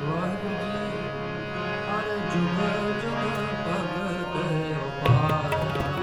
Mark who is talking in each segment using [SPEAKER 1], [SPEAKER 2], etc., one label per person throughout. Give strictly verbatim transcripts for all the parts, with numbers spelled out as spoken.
[SPEAKER 1] ਵਾਹਿਗੁਰੂ ਜੀ ਹਰ ਜੁਗ ਜੁਗ ਭਗਤ ਉਪਾਇਆ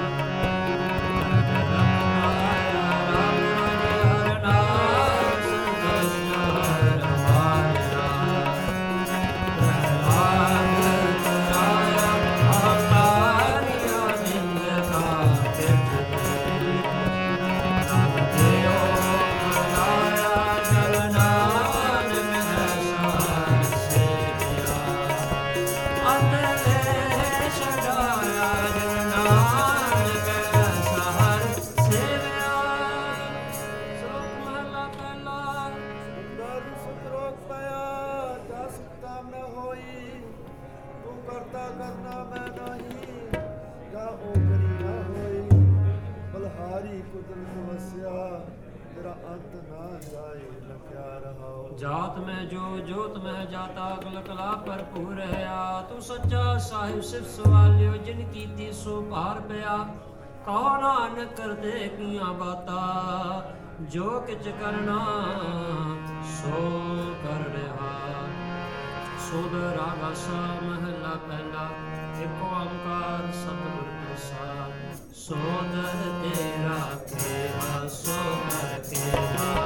[SPEAKER 2] ਕਰਨਾ ਮੈਂ ਨਹੀਂ ਜਾਂ ਉਹ ਕਰੀ ਨਾ ਹੋਈ ਬਲਹਾਰੀ ਕੁਦਰਤ ਵਸਿਆ ਤੇਰਾ ਅੰਤ ਨਾ ਜਾਏ ਲਖਿਆ ਰਹਾਓ
[SPEAKER 1] ਜਾਤ ਮੈਂ ਜੋ ਜੋਤ ਮੈਂ ਜਾਤਾ ਅਗਲ ਕਲਾ ਭਰਪੂਰ ਰਹਾ ਤੂੰ ਸੱਚਾ ਸਾਹਿਬ ਸਿਫ ਸਵਾਲਿਓ ਜਿਨ ਕੀਤੀ ਸੋ ਭਾਰ ਪਿਆ ਕਹੋ ਨਾਨਕ ਕਰਦੇ ਕੀਆਂ ਬਾਤਾਂ ਜੋ ਕਿਛ ਕਰਨਾ ਸੋ ਕਰ ਰਿਹਾ ਸੋਧ ਰਾਗਾ ਸਾ ਮਹਲਾ ਪਹਿਲਾ ਏਕ ਓੰਕਾਰ ਸਤਿਗੁਰ ਪ੍ਰਸਾਦ ਸੋਧ ਤੇਰਾ ਕੇਵਾ ਸੋ ਕਰ ਕੇਵਾ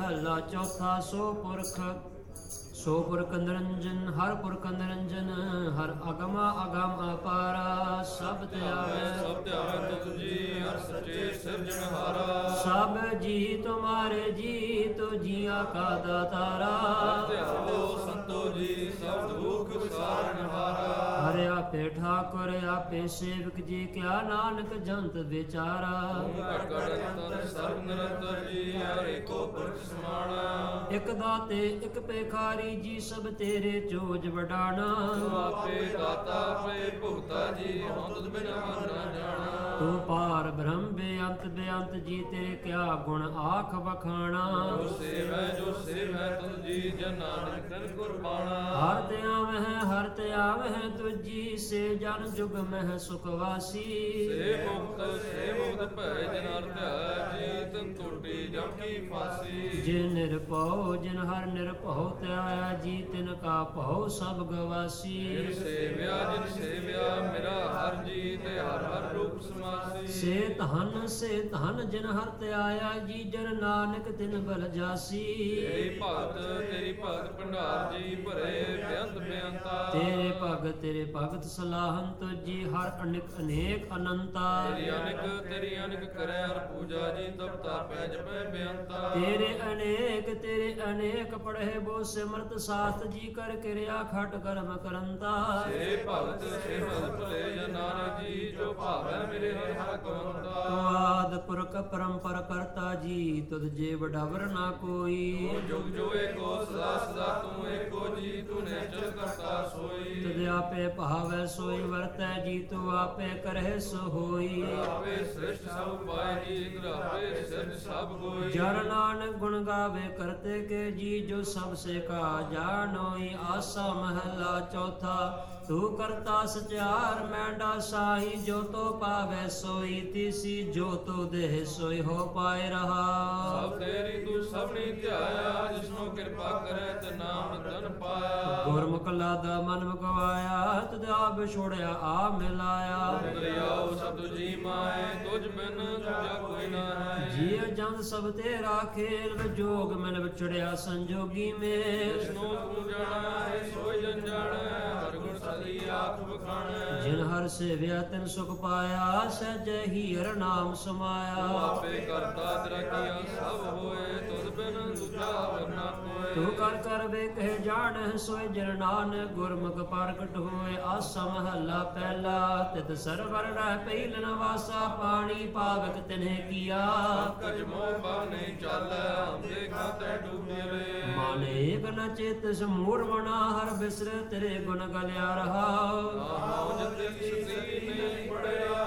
[SPEAKER 1] ਮਹਲਾ ਚੌਥਾ। ਸੋ ਪੁਰਖ ਸੋ ਪੁਰਖ ਨਿਰੰਜਨ ਹਰ ਪੁਰਖ ਨਿਰੰਜਨ ਹਰ ਅਗਮਾ ਅਗਮ ਅਪਾਰਾ ਸਭ ਤੇ ਆਵੇ
[SPEAKER 3] ਸਭ ਧਿਆਵੇ ਤੁਧ ਜੀ ਹਰ ਸੱਚੇ ਸਿਰਜਣਹਾਰਾ।
[SPEAKER 1] ਸਭ ਜੀ ਤੁਮਾਰੇ ਜੀ ਤੋ ਜੀਆ ਕਾ ਦਾਤਾਰਾ।
[SPEAKER 3] ਧਿਆਵੋ ਸੰਤੋ ਜੀ ਸਭ ਦੁਖ ਵਿਸਾਰਨਹਾਰਾ।
[SPEAKER 1] ਹਰਿ ਆਪੇ ਠਾਕੁਰ ਆਪੇ ਸੇਵਕ ਜੀ ਕਿਆ ਨਾਨਕ ਜੰਤ ਵਿਚਾਰਾ।
[SPEAKER 3] ਘਟ ਘਟ ਅੰਤਰ ਸਰਬ ਨਿਰੰਤਰ ਜੀ ਹਰ ਏਕੋ ਪੁਰਖ ਸਮਾਣਾ।
[SPEAKER 1] ਇਕ ਦਾਤੇ ਇਕ ਭੇਖਾਰੀ ਜੀ ਸਭ ਤੇਰੇ ਚੋਜ ਵਡਾਣਾ।
[SPEAKER 3] ਤੂੰ ਆਪੇ ਦਾਤਾ ਆਪੇ ਭੁਗਤਾ ਜੀ ਹਉ ਤੁਧ ਬਿਨ ਮਨ ਨਾ ਜਾਣਾ।
[SPEAKER 1] ਤੂੰ ਪਾਰ ਬ੍ਰਹਮ ਬੇਅੰਤ ਬੇਅੰਤ ਜੀ ਤੇਰੇ ਕਿਆ ਗੁਣ ਆਖ ਵਖਾਣਾ।
[SPEAKER 3] ਜੋ ਸੇਵੈ ਜੋ ਸੇਵੈ ਤੁਧ ਜੀ ਜਨ ਨਾਨਕ ਤਨ ਕੁਰਬਾਨਾ।
[SPEAKER 1] ਹਰ ਤੇ ਆਵਹਿ ਹਰ ਤੇ ਆਵਹਿ ਤੁਜੀ ਸੇ ਜਨ ਜੁਗ ਮਹਿ ਸੁਖ ਵਾਸੀ।
[SPEAKER 3] ਸੇ ਮੁਕਤ ਸੇ ਮੁਕਤ ਭੈ ਜਨ ਹਰਿ ਧਿਆਇ ਜੀ ਤਨ ਟੋਟੀ ਜਮ ਕੀ ਫਾਸੀ।
[SPEAKER 1] ਜਿਨ ਨਿਰਭਉ ਜਿਨ ਹਰ ਨਿਰਭਉ ਧਿਆਇਆ ਜੀ ਤਿਨ ਕਾ ਭਉ ਸਭ ਗਵਾਸੀ।
[SPEAKER 3] ਜਿਨ ਸੇਵਿਆ ਜਿਨ ਸੇਵਿਆ ਮੇਰਾ ਹਰ ਜੀ ਤੇ ਹਰ ਹਰ ਰੂਪ ਸਮਾਸੀ।
[SPEAKER 1] ਸੇ ਧਨ ਸੇ ਧਨ ਜਿਨ ਹਰ ਧਿਆਇਆ ਜੀ ਜਨ ਨਾਨਕ ਤਿਨ ਬਲ ਜਾਸੀ।
[SPEAKER 3] ਤੇਰੀ ਭਗਤ ਤੇਰੀ ਭਗਤ ਭੰਡਾਰ ਜੀ ਭਰੇ ਬੇਅੰਤ ਬੇਅੰਤਾ।
[SPEAKER 1] ਤੇਰੇ ਭਗਤ ਤੇਰੇ ਭਗਤ ਸਲਾਹਨ ਤੁਜੀ ਹਰ ਅਨੇਕ ਅਨੇਕ ਅਨੰਤਾ।
[SPEAKER 3] ਤੇਰੀ ਅਨੇਕ ਤੇਰੀ ਅਨੇਕ ਕਰੈ ਹਰ ਪੂਜਾ ਜੀ ਤਬ ਤਾਪੈ ਜਪੈ ਬੇਅੰਤਾ।
[SPEAKER 1] ਤੇਰੇ ਅਨੇਕ ਤੇਰੇ ਅਨੇਕ ਪੜ੍ਹੇ ਬੋ ਸਿਮਰਤ ਸਾਥ ਜੀ ਕਰ ਕਿਰਿਆ ਖਟ ਕਰਮ ਕਰੰਤਾ।
[SPEAKER 3] ਸੇ ਭਗਤ ਸੇ ਭਗਤ ਭਲੇ ਜਨ ਨਾਨਕ ਜੀ ਜੋ ਭਾਵੈ ਮੇਰੇ ਹਰਿ ਭਗਵੰਤਾ।
[SPEAKER 1] ਤੂੰ ਆਦ ਪੁਰਖ ਪਰੰਪਰ ਕਰਤਾ ਜੀ ਤੁਧ ਜੇ ਵਡਾਵਰ ਨਾ ਕੋਈ।
[SPEAKER 3] ਤੂੰ ਜੁਗ ਜੋ ਏਕੋ ਸਦਾ ਸਦਾ ਤੂੰ ਏਕੋ ਜੀ ਤੂੰ ਨਿਚਲ ਕਰਤਾ ਸੋਈ।
[SPEAKER 1] ਤੁਧ ਆਪੇ ਭਾਵੈ ਸੋਈ ਵਰਤੈ ਜੀ ਤੂੰ ਆਪੇ ਕਰਹਿ ਸੋ ਹੋਈ।
[SPEAKER 3] ਆਪੇ ਸ੍ਰਿਸ਼ਟ ਸਭ ਪਾਏ ਜੀ ਇੰਦਰ ਆਪੇ ਸਿਰਜ ਸਭ ਕੋਈ।
[SPEAKER 1] ਜਨ ਨਾਨਕ ਗੁਣ ਗਾਵੇ ਕਰਤੇ ਕੇ ਜੀ ਜੋ ਸਭ ਸੇ ਕਾ ਜਾਣੋਈ। ਆਸਾ ਮਹਲਾ ਚੌਥਾ। ਤੂੰ ਕਰਤਾ ਸਚਿਆਰ ਮੈਂਡਾ ਸਾਈ ਜੋ ਤੋ ਪਾਵੇ ਸੋਈ ਤਿਸੀ ਜੋ ਤੋ ਦੇਹ ਸੋਈ ਹੋ ਪਾਏ ਰਹਾ।
[SPEAKER 3] ਸਭ ਤੇਰੀ ਤੂੰ ਸਭਨੀ ਧਿਆਇਆ ਜਿਸਨੂੰ ਕਿਰਪਾ ਕਰੇ ਤੇ ਨਾਮ ਧਨ ਪਾਇਆ।
[SPEAKER 1] ਗੁਰਮੁਖ ਲਾਦਾ ਮਨ ਮੁਕਵਾਇਆ ਤਦ ਆਪ ਛੋੜਿਆ ਆ ਮਿਲਾਇਆ।
[SPEAKER 3] ਦਰਿਆਓ ਸਭ ਜੀ ਮਾਏ ਤੁਝ ਬਿਨ ਦੂਜਾ ਕੋਈ ਨਾ ਹੈ।
[SPEAKER 1] ਜੀ ਜਨ ਸਭ ਤੇਰਾ ਖੇਲ ਵਿਜੋਗ ਮਨ ਵਿਛੜਿਆ ਸੰਜੋਗੀ ਮੇਲ।
[SPEAKER 3] ਜਿਸਨੂੰ ਤੂੰ ਜਾਣਾ ਹੈ ਸੋਈ ਜਨ ਜਾਣੈ ਹਰ ਗੁਣ ਸਦੀ ਆਖ ਬਖਾਣੈ।
[SPEAKER 1] ਜਿਨ ਹਰ ਸੇਵਿਆ ਤਿਨ ਸੁਖ ਪਾਇਆ ਸਹਿਜੇ ਹੀ ਹਰ ਨਾਮ
[SPEAKER 3] ਤੂੰ
[SPEAKER 1] ਸਮਾਇਆ।
[SPEAKER 3] ਆਪੇ ਕਰਤਾ ਤੇਰਾ ਕੀਆ ਸਭ ਹੋਏ ਤੁਧ ਬਿਨ ਦੂਜਾ ਵਰਨਾ ਕੋਇ।
[SPEAKER 1] ਤੂੰ ਕਰ ਕਰ ਵੇ ਕਹਿ ਜਾਣ ਸੋਇ ਜਨ ਨਾਨਕ ਗੁਰਮੁਖ ਪ੍ਰਗਟ ਹੋਏ। ਆਸਾ ਮਹੱਲਾ ਪਹਿਲਾ। ਤਿਤ ਸਰਵਰ ਰਹਿ ਪਹਿਲਨ ਵਾਸਾ ਪਾਣੀ ਪਾਵਕ ਤਿਨਹਿ ਕੀਆ।
[SPEAKER 3] ਕਜ ਮੋਹ ਬਾਨੇ ਚਾਲੈ ਹਮ ਦੇਖਾ ਤੈ ਡੂਬੇ ਰੇ।
[SPEAKER 1] ਮਾਨੇ ਏਕ ਨ ਚੇਤ ਸਮੂਰ ਮਨਾ ਹਰ ਬਿਸਰ ਤੇਰੇ ਗੁਣ ਗਲਿਆ ਰਹਾ।
[SPEAKER 3] ਨਾਮ ਜਤੇ ਸਤੀ ਨਹੀਂ ਪੜਿਆ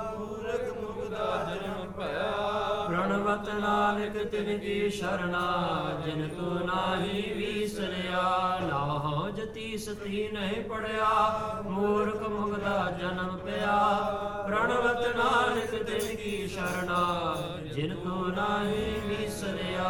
[SPEAKER 3] ਮੂਰਖ ਮੁਗਦਾ ਜਨਮ ਭਇਆ।
[SPEAKER 1] ਪ੍ਰਣਵਤ ਨਾਨਕ ਤਿਨ ਕੀ ਸ਼ਰਣਾ ਜਿਨ ਤੂੰ ਨਾਹੀ ਵੀਸਰਿਆ। ਨਾਹ ਜਤੀ ਸਤੀ ਨਹੀਂ ਪੜਿਆ ਮੂਰਖ ਮੁਗਦਾ ਜਨਮ ਪਿਆ। ਪ੍ਰਣਵਤ ਨਾਨਕ ਤਿਨ ਕੀ ਸ਼ਰਣਾ ਜਿਨ ਤੂੰ ਨਾਹੀ ਵੀਸਰਿਆ।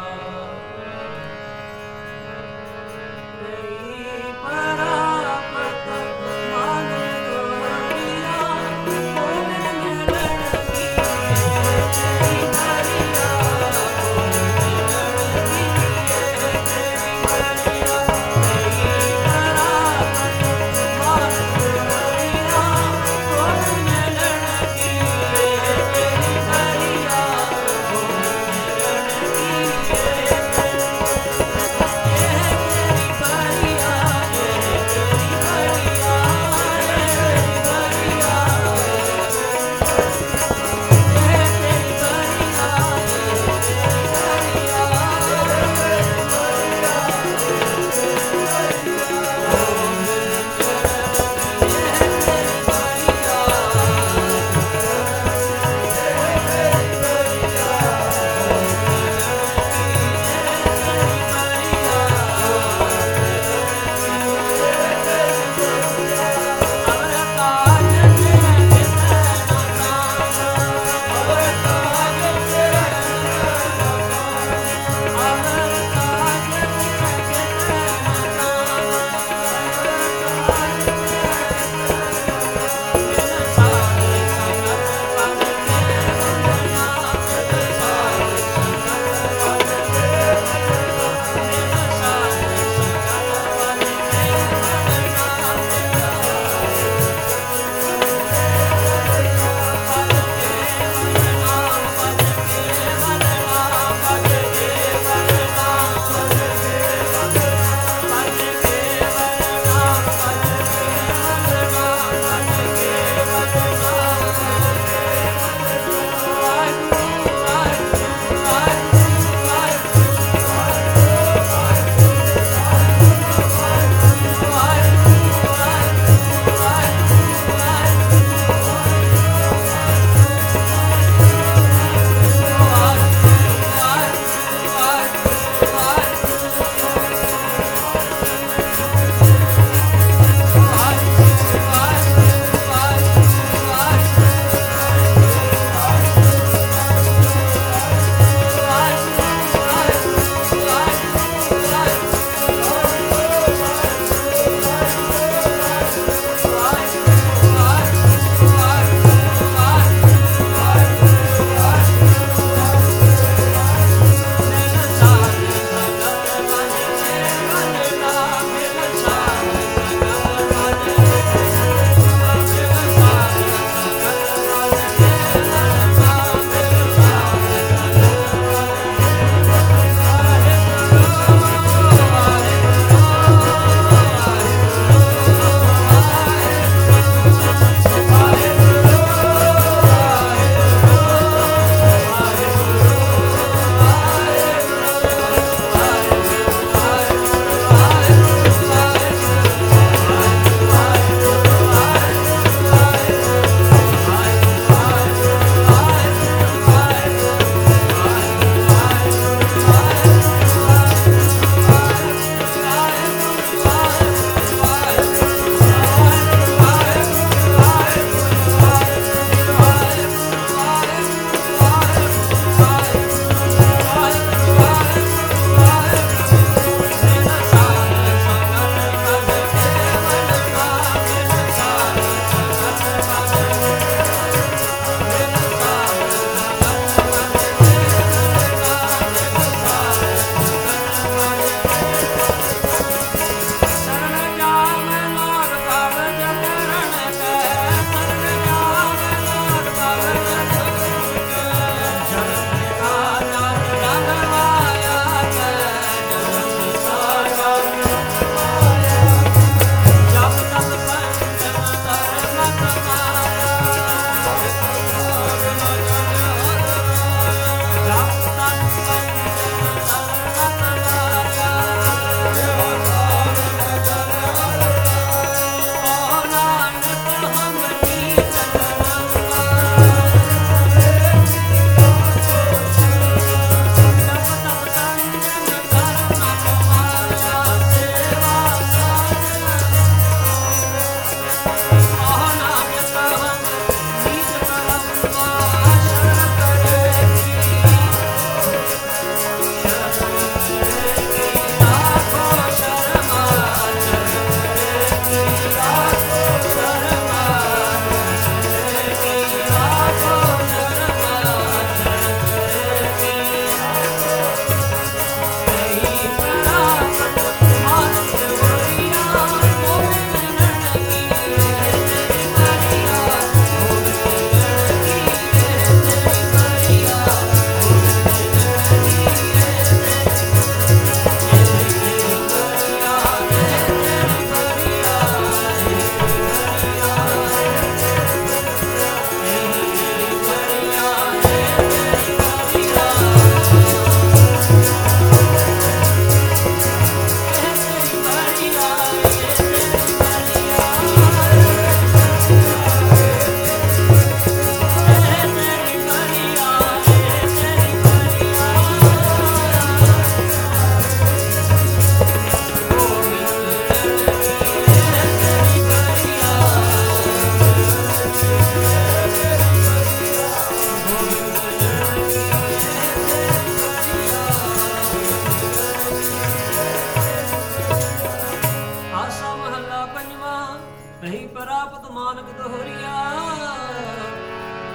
[SPEAKER 1] ਪਰਾਪਤ ਮਨ ਗੋਰੀਆ ਕੋਨੇ ਮਿਲਣ ਕੀ ਤੇਰੀ ਹਰੀਆ। ਕੋਨੇ ਮਿਲਣ ਕੀ ਤੇਰੀ ਹਰੀਆ। ਤੇਰੀ ਪਰਾਪਤ ਮਨ ਗੋਰੀਆ ਕੋਨੇ ਮਿਲਣ ਕੀ ਤੇਰੀ ਹਰੀਆ। ਕੋਨੇ ਮਿਲਣ ਕੀ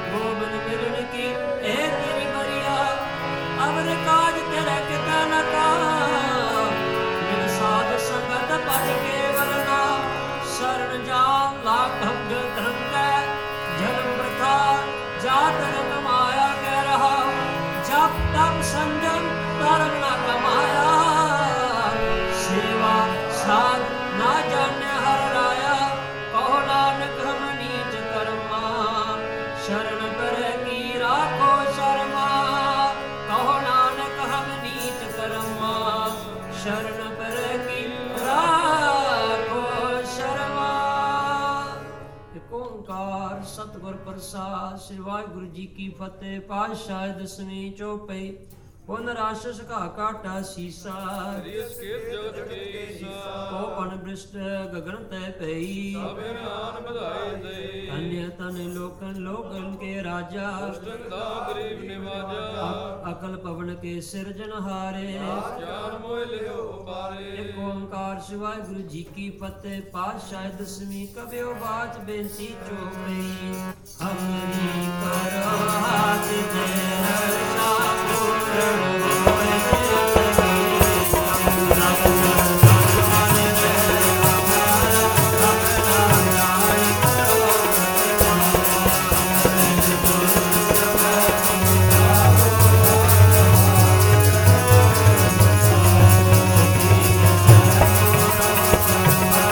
[SPEAKER 1] गोबन मिलन की ए तेरी बरिया अवर काज तेरे किता न का मिल साध संगत पद केवल ना शरण जान लाख भक्त तरंग जन्म प्रथा जात रंग माया कह रहा जब तक संजम धर्म न कमाया सेवा साध ना जाने हर राया कहो नानक हम नीच कर्मा शरण पर की राखो शर्मा कहो नानक हम नीच कर्मा शरण पर की राखो शर्मा। एक ओंकार सतगुर प्रसाद श्री वाहिगुरु जी की फतेह। पातशाह दसवीं चौपाई पुन राशस का काटा सीसा
[SPEAKER 3] हरियस केत जगत के ईसा
[SPEAKER 1] को पन भ्रष्ट गगन तय पई
[SPEAKER 3] साबे नान बधाई दे
[SPEAKER 1] अन्य तन लोकन लोकन के राजा
[SPEAKER 3] दुष्टन दा गरीब निवाजा
[SPEAKER 1] अ- अकल पवन के सिरजनहारे
[SPEAKER 3] ज्ञान मोह लियो पारे
[SPEAKER 1] एक ओंकार शिवाय गुरु जी की फतेह। पातशाह दसवीं कबियो बात बेनती चौपई हमरी करो हाथ दे रक्षा पूर्ण होए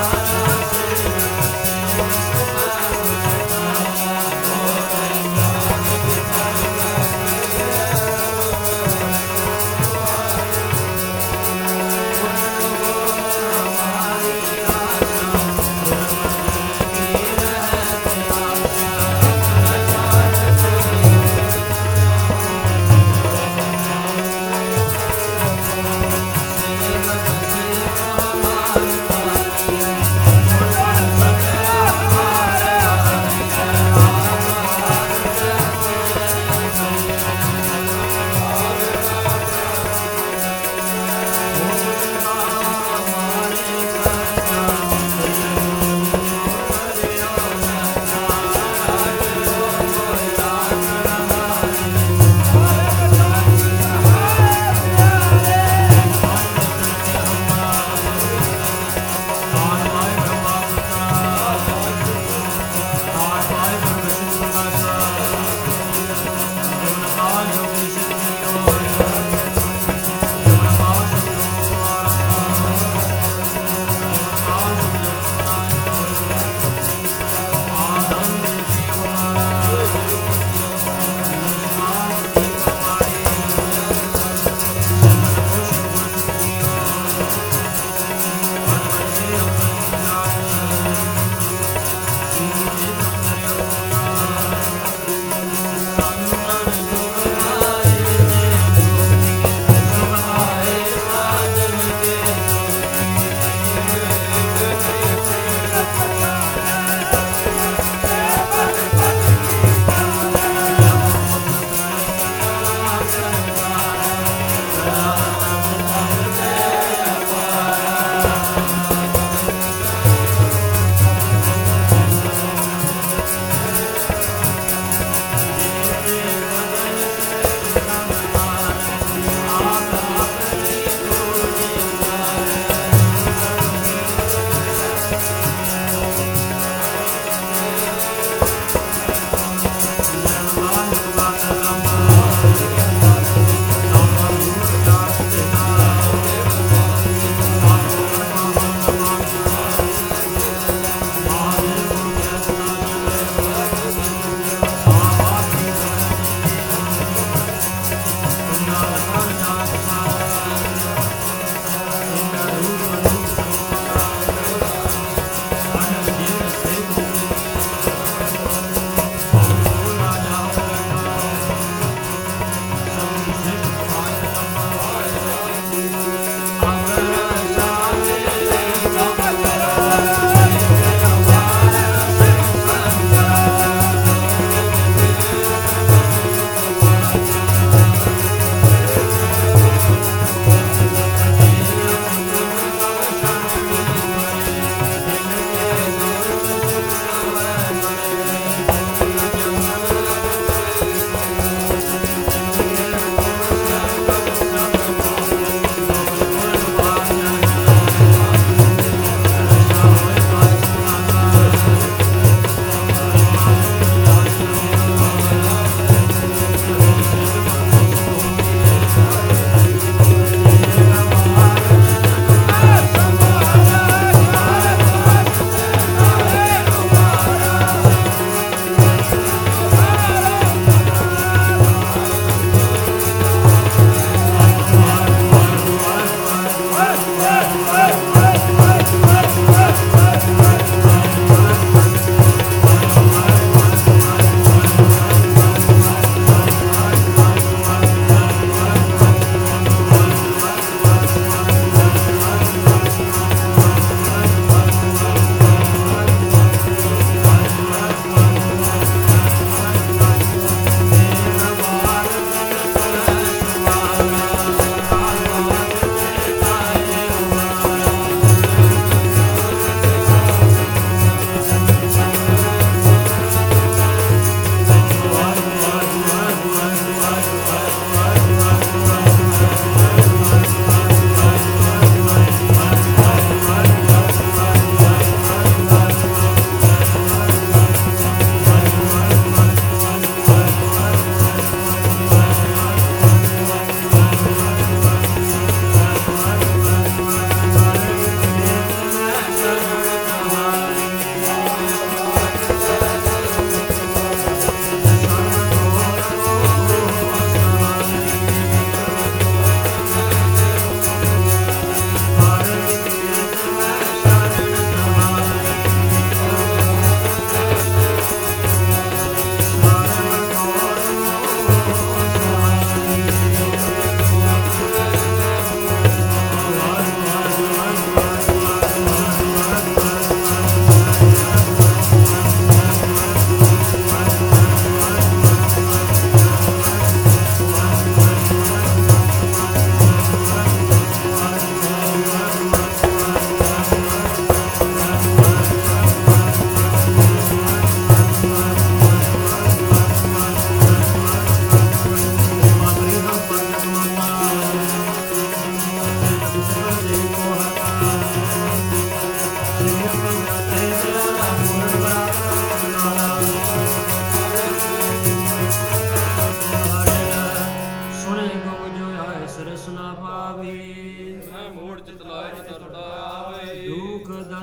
[SPEAKER 3] Thank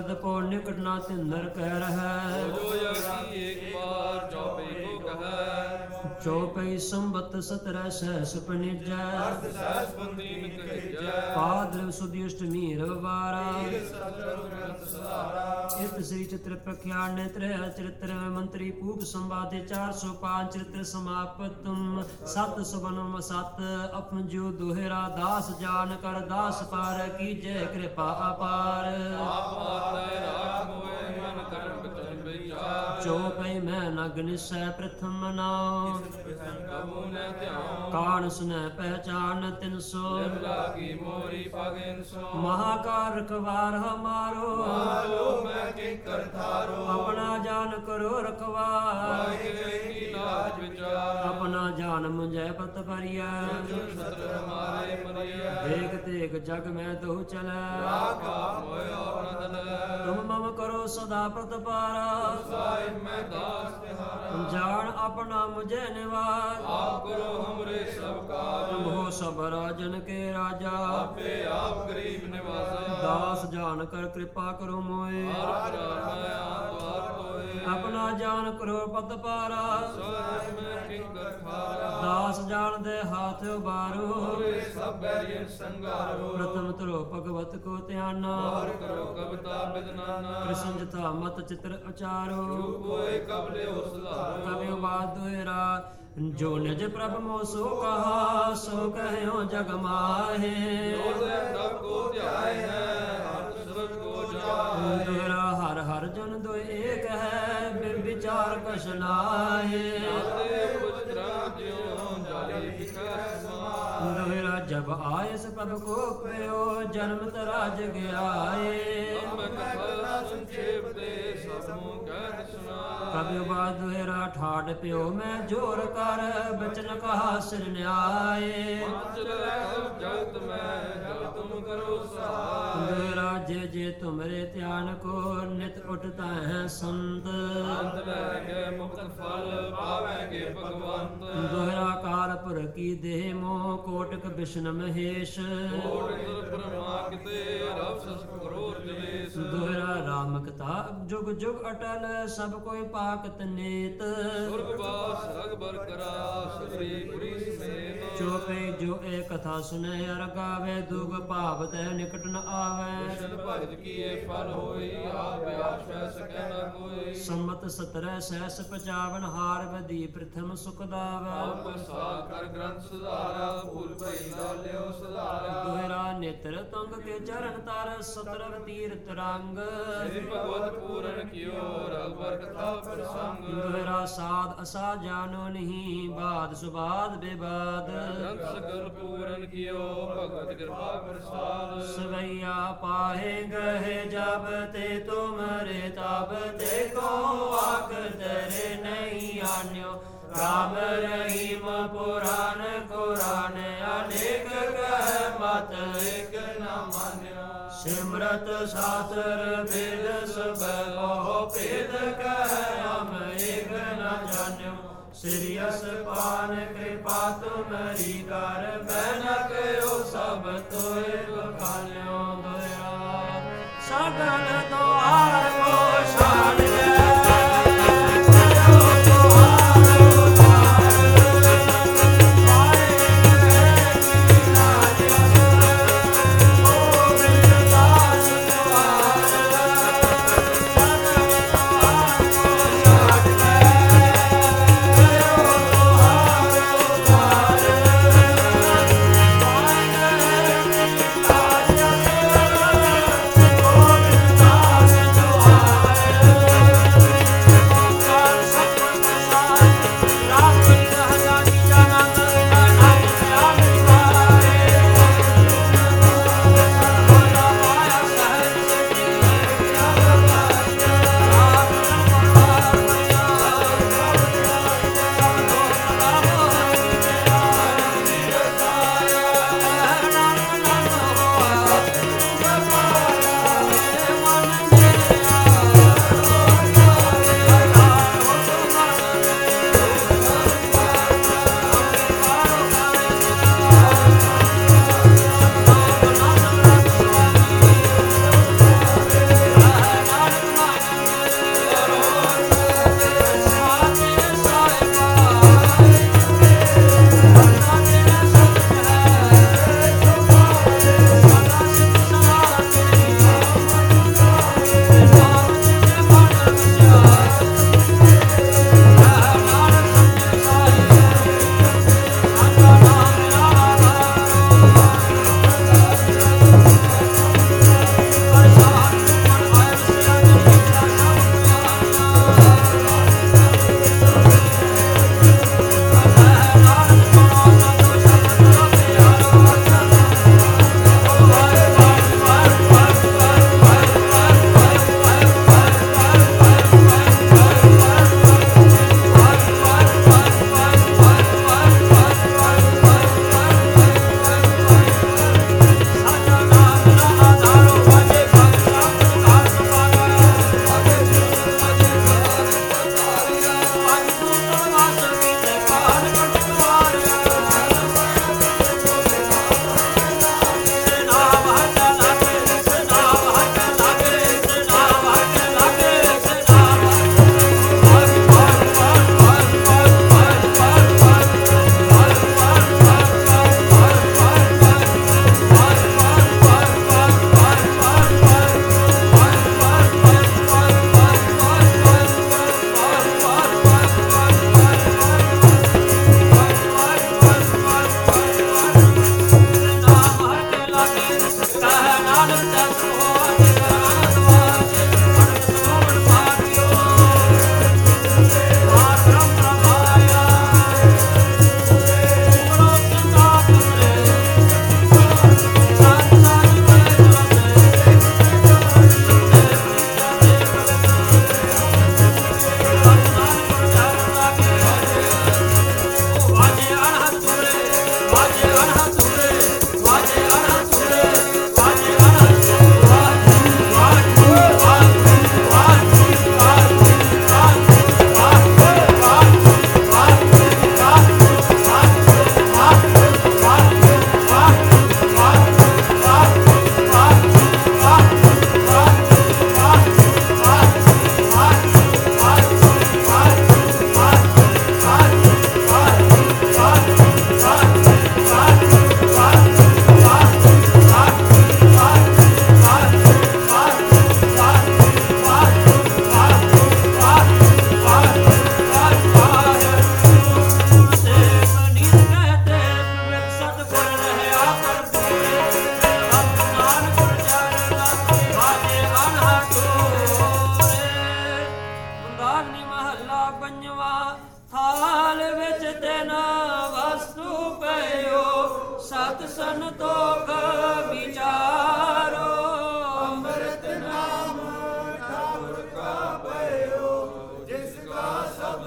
[SPEAKER 1] शब्द को निकट ना तिंदर कह रहे
[SPEAKER 3] ਜੋ ਯਕੀ ਇੱਕ ਬਾਰ ਚੌਪਈ ਕੋ ਕਹੈ
[SPEAKER 1] चौपई संबत सत्रह सहस पनिजै
[SPEAKER 3] ਸਹਿਸ ਬੰਦੀਨ ਕਹਿਜੈ
[SPEAKER 1] पाद्र सुदी अष्टमी रविवारा इत श्री चित्र प्रख्यान नेत्र चरित्र मंत्री पूप संवादे चार सौ पांच चरित्र समापतम सत सुबनम सत अपन जो दोहरा दास जान कर दास पार की जय कृपा अपार
[SPEAKER 3] ਆਪ ਮਾਤੈ ਰਾਖ ਹੋਏ ਮਨ ਕਰਮ ਬਚਨ ਵਿਚਾਰ
[SPEAKER 1] चौपई मैं नग निसै प्रथम नाम
[SPEAKER 3] ਕਬੂ ਨ ਧਿਆਉ
[SPEAKER 1] कान सुनह पहचान तिन सो
[SPEAKER 3] ਲਿਵ ਲਾਗੀ ਮੋਰੀ ਪਗਿਨ ਸੋ
[SPEAKER 1] महाकार रखवार हमारो
[SPEAKER 3] ਮਾਲੋ ਮੈਂ ਕਿੰਕਰ ਥਾਰੋ
[SPEAKER 1] अपना जान करो रखवार
[SPEAKER 3] ਵਾਹਿਗੁਰੂ ਕੀ ਲਾਜ ਵਿਚਾਰ
[SPEAKER 1] अपना जान मुझे पत परिया
[SPEAKER 3] ਸਤਰ ਹਮਾਰੇ ਮਰਿਆ
[SPEAKER 1] देख देख जग में दो चले
[SPEAKER 3] ਰਾਖ ਆਪ ਹੋਇ ਔਰ ਨਦਨ
[SPEAKER 1] तुम मम करो सदा प्रतपारा
[SPEAKER 3] ਸਾਹਿਬ ਮੈਂ ਦਾਸ ਤਿਹਾਰਾ
[SPEAKER 1] जान अपना मुझे निवार
[SPEAKER 3] ਆਪ ਕਰੋ ਹਮਰੇ ਸਭ ਕਾਜ
[SPEAKER 1] तुम हो सब राजन के राजा
[SPEAKER 3] ਆਪੇ ਆਪ ਗਰੀਬ ਨਿਵਾਸਾ
[SPEAKER 1] दास जान कर कृपा करो मोए
[SPEAKER 3] ਹਰ ਮੈਂ ਆਦਵਾਰ ਤੋਏ
[SPEAKER 1] अपना जान करो पत पारा
[SPEAKER 3] ਸਾਹਿਬ ਮੈਂ ਕਿੰਕਰ ਥਾਰਾ
[SPEAKER 1] दास जान दे हाथ उबारो
[SPEAKER 3] ਹੋਰੇ ਸਭ ਬੈਰੀਨ ਸੰਗਾਰੋ
[SPEAKER 1] प्रथम तरो भगवत को ध्याना
[SPEAKER 3] ਹਰ ਕਰੋ ਕਬਤਾ ਬਿਦਨਾਨਾ
[SPEAKER 1] कृष्ण जथा मत चित्र उचारो
[SPEAKER 3] ਹੋਏ ਕਬਲੇ ਉਸਲਾਰੋ
[SPEAKER 1] कवि बाद दोहरा जो निज प्रभ मो सो कहा सो कहो जग माहे
[SPEAKER 3] ਉਹਦੇ ਪ੍ਰਭ ਕੋ ਧਿਆਏ ਹੈ ਹਰ ਸਰਬ ਕੋ ਜਾਏ
[SPEAKER 1] दोहरा हर हर जन दो एक है बिन विचार कछ नाहे
[SPEAKER 3] ਆਤੇ ਪੁੱਤਰਾ ਜਿਉ ਜਾਲੀ ਵਿਕਾਸ ਮਾ
[SPEAKER 1] दोहरा जब आए इस प्रभ को पयो जन्म तरा जग आए
[SPEAKER 3] ਅੰਬ ਕਥਾ ਸੰਖੇਪ ਤੇ ਸਭ ਨੂੰ ਕਹਿ ਸੁਣਾ
[SPEAKER 1] कवि बाद दोहरा ठाड प्यो मैं जोर कर बचन कहा सिर न्याय
[SPEAKER 3] ਪੰਚ ਲੈ ਜਗਤ ਮੈਂ ਜਲ ਤੁਮ ਕਰੋ ਸਹਾय
[SPEAKER 1] दोहरा जे जे तुमरे ध्यान को नित उठता है संत
[SPEAKER 3] ਅੰਤ ਲੈ ਕੇ ਮੁਕਤ ਫਲ ਪਾਵੇਂਗੇ ਭਗਵੰਤ
[SPEAKER 1] दोहरा कारपुर की देह मोह कोटक विष्णु महेश
[SPEAKER 3] ਕੋਟ ਗੁਰ ਬ੍ਰਹਮਾ ਕਿਤੇ ਰਵ ਸਸ ਕਰੋਰ ਜਲੇਸ
[SPEAKER 1] दोहरा राम कथा जुग जुग अटल सब कोई पाकत नेत
[SPEAKER 3] ਸੁਰਗ ਬਾਸ ਰਗਬਰ ਕਰਾ ਸਗਰੀ ਪੁਰੀ ਸਮੇਤ
[SPEAKER 1] चौपे जो ए कथा सुने अर गावे दुग भाव तह निकट न आवे
[SPEAKER 3] कृष्ण भगत की ये फल होई आप व्यास में सकै न कोई
[SPEAKER 1] संमत सत्रह सहस पचावन हार वदी प्रथम सुख दावे
[SPEAKER 3] आप साल कर ग्रंथ सुधारा भूल भई डालियो सुधारा
[SPEAKER 1] दोहरा नेत्र तुंग के चरण तर सतरव तीर्थ रंग
[SPEAKER 3] श्री भगवत पूरन कियो रघुबर कथा प्रसंग
[SPEAKER 1] दोहरा साध असा जानो नहीं बाद सुबाद बेबाद
[SPEAKER 3] ग्रंथ सकल पूरन कियो भगवत कृपा प्रसाद
[SPEAKER 1] सवैया पाहे गहे जब ते तुमरे तब ते को आक तेरे नहीं आन्यो राम रहीम पुराण कुरान अनेक कह मत एक न मान्यो सिमरत शास्त्र वेद सब कहो भेद कह हम एक न जान्यो सिरियस पान कृपा तुमरी कर बैनक हो सब तोय बखान्यो दया सगल द्वार को छाड़
[SPEAKER 2] Hare
[SPEAKER 1] ਸਤ ਸੰਤੋਖ ਵਿਚਾਰੋ।
[SPEAKER 2] ਅੰਮ੍ਰਿਤ ਨਾਮ ਠਾਕੁਰ ਕਾ ਪਇਓ, ਜਿਸ ਕਾ ਸਭ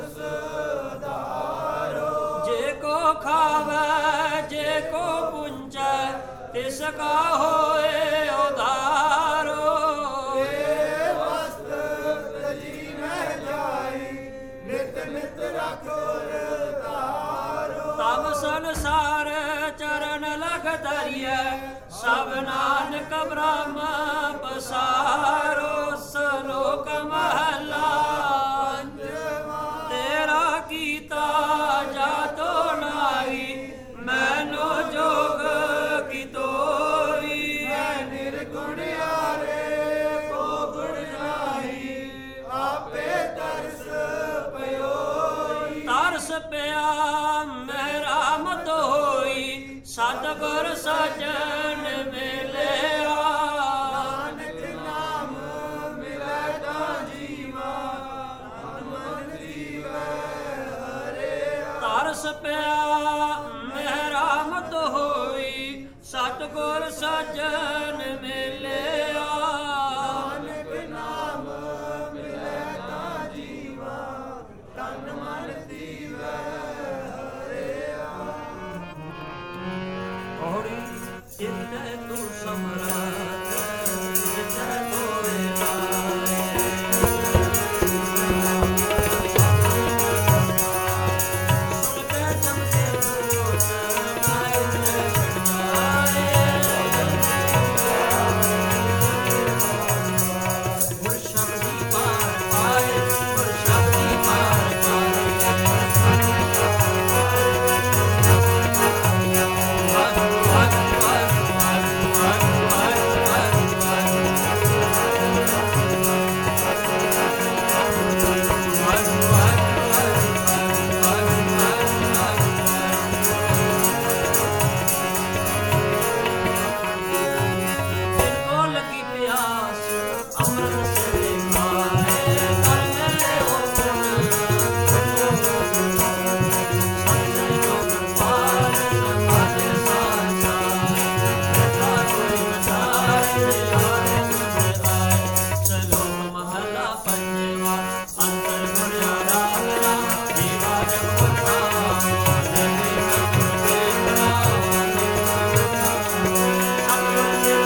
[SPEAKER 2] ਸਦਾਰੋ।
[SPEAKER 1] ਜੇ ਕੋ ਖਾਵੈ ਜੇ ਕੋ ਪੁੰਚੈ, ਤਿਸ ਕਾ ਹੋਏ ਉਧਾਰੋ।
[SPEAKER 2] ਇਹ ਵਸਤ ਤਜੀ ਮਹਿ ਜਾਈ, ਨਿਤ ਨਿਤ ਰੱਖੋ ਰਤਾਰੋ।
[SPEAKER 1] ਤਬ ਸੰਸਾਰ ਚਰਨ ਲਗ ਧਰਿਐ, ਸਭ ਨਾਨਕ ਬ੍ਰਹਮ ਪਸਾਰੋ। ਸਲੋਕ ਮਹਲਾ ਤੇਰਾ ਕੀਤਾ ਜਾਤੋ ਨਾਹੀ, ਮੈਨੋ ਜੋਗ ਕੀ ਤੋਈ।
[SPEAKER 2] ਮੈਂ ਨਿਰਗੁਣਿਆਰੇ ਕੋ ਗੁਣ ਨਾਹੀ, ਆਪੇ ਤਰਸ ਪਇਓਈ।
[SPEAKER 1] ਤਰਸ ਪਿਆ ਮੇਰਾ ਮਤ ਹੋਈ, ਸਤਿਗੁਰ ਸਜਣ ਮਿਲਿਆ।
[SPEAKER 2] ਨਾਨਕ ਨਾਮ ਮਿਲੈ ਤਾਂ ਜੀਵਾ, ਮਨ ਜੀਵੈ ਹਰਿਆ।
[SPEAKER 1] ਤਰਸ ਪਿਆ ਮੇਰਾ ਮਤ ਹੋਈ, ਸਤਿਗੁਰ ਸਜਣ ਮਿਲਿਆ।
[SPEAKER 2] ਨਾਨਕ ਨਾਮ ਮਿਲੈ ਤਾਂ ਜੀਵਾ, ਤਨ ਮਨ ਜੀਵੈ ਹਰਿਆ।
[SPEAKER 1] ਔੜੀ ਚਿਤੈ ਤੂੰ ਸਮਰਾਟ, ਚਿਤੈ ਕੋਇ ਲਾਏ। ਸੁਣ ਕੇ ਚਮਕੇ ਦੂਤ, ਆਏ ਤੇ ਸਜਾਏ। ਗੁਰ ਸ਼ਬਦੀ ਪਾਰ ਪਾਏ, ਗੁਰ ਸ਼ਬਦੀ ਪਾਰ ਪਾਏ। ਜਿनको लगी प्यास अमृत से खाए, कर मेरे ओ गुण सच्चे जो कृपाल सकाले साथ साथ। ऐसा कोई नजारे आए तुझ आए। सलोक महला पंचवा अंतर गुण आराधना, जीवा जग बखावा जगे सतगुर देखना। सतगुर से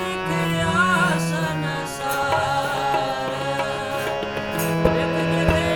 [SPEAKER 1] ਦਿਖ ਦਿਖ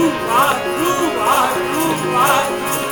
[SPEAKER 1] ਵਾਹਿਗੁਰੂ ਵਾਹਿਗੁਰੂ ਵਾਹਿਗੁਰੂ